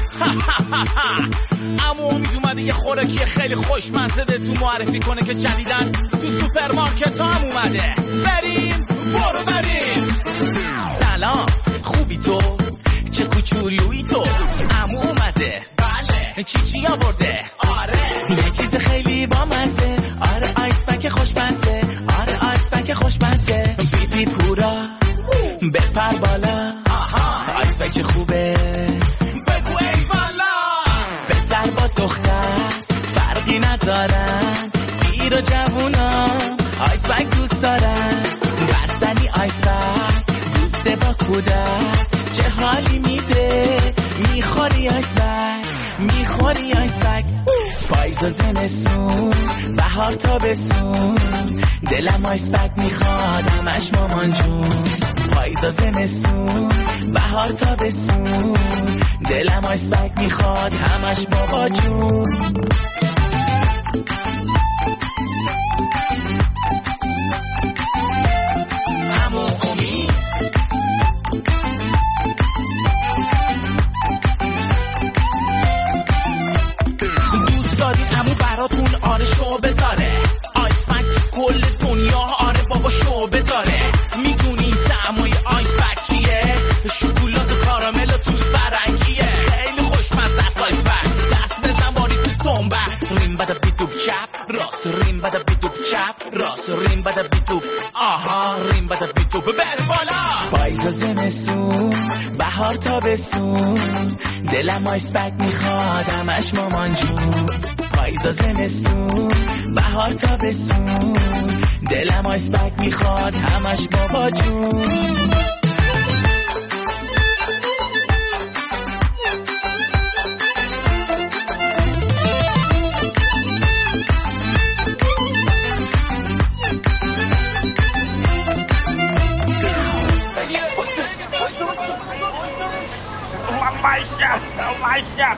عمو امید اومده یه خوراکی خیلی خوشمزه بهتون معرفی کنه که جدیدن تو سوپرمارکت هم اومده. بریم برو بریم. سلام خوبی تو؟ چه کوچولویی تو؟ عمو اومده. بله. چی آورده؟ آره یه چیز خیلی بامزه. آره آیس پک خوشمزه. آره آیس پک خوشمزه. بی بی پورا بپر بالا. آیس پک خوبه بگو ای بالا. پسر با دختر فرقی ندارن، پیر و جوونا آیس پک دوست دارن. بستنی آیس پک دوست با کودک، چه حالی میده میخوری آیس پک، میخوری آیس پک. پاییز و زمستون بهار تابستون دلم آیس پک میخواد همش مامان جون. پاییز و زمستون بهار تابستون دلم آیس پک میخواد همش بابا جون. آره شو بذاره آیس پک تو کل دنیا. آره بابا شو بذاره. میدونی طعمای آیس پک چیه؟ شکلات و کارامل و توت فرنگیه. خیلی خوشمزه است آیس پک. دست بزن باری تو تنبه. ریم بده بیدوب چپ راست، ریم بده بیدوب چپ راست، ریم بده بیدوب آها، ریم بده بیدوب بر بالا. پاییز و زمستون بهار تابستون دلم آیس پک میخواد همش مامان جون. پاییز و زمستون بهار تابستون دلم آیس پک میخواد همش بابا جون. 买下